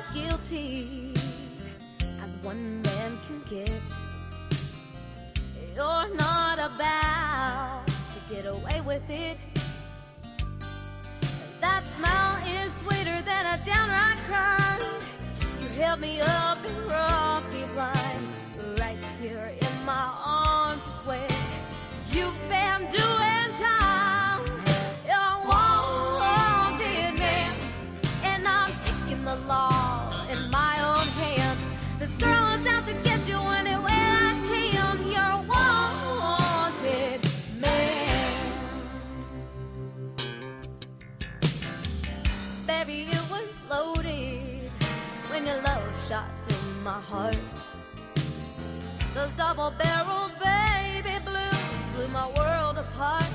as guilty as one man can get. You're not about to get away with it. That smile is sweeter than a downright crime. You held me up and robbed me blind. Right here in my arms is where you've been doing time. You're wanted man, and I'm taking the law in my own hands. This girl is out to get you anywhere I can. You're wanted man. Baby, it was loaded when your love shot through my heart. Those double-barreled baby blues blew my world apart.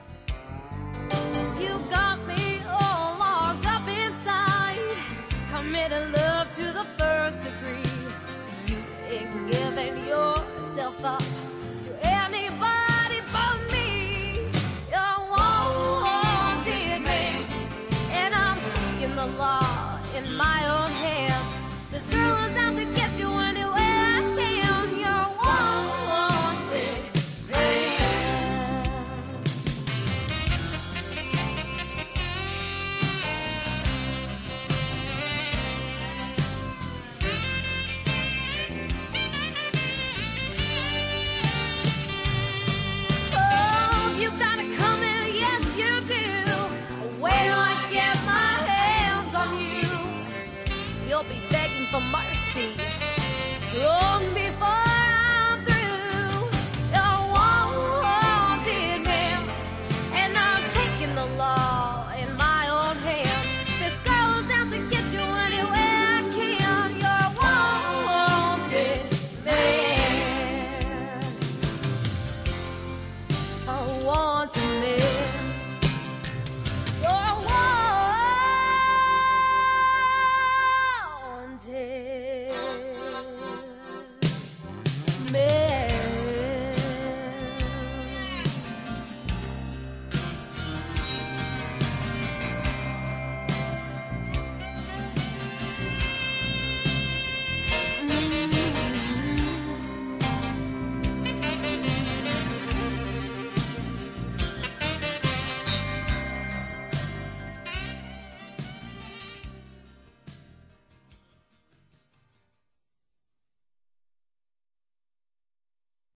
You got me all locked up inside, committed love to the first degree. You ain't giving yourself up to anybody but me. You're wanted man, and I'm taking the law in my own hands. This girl is out to get you anywhere I can. You're wanted man. Oh, you gotta come in, yes you do. Wait till I get my hands on you. You'll be begging for mercy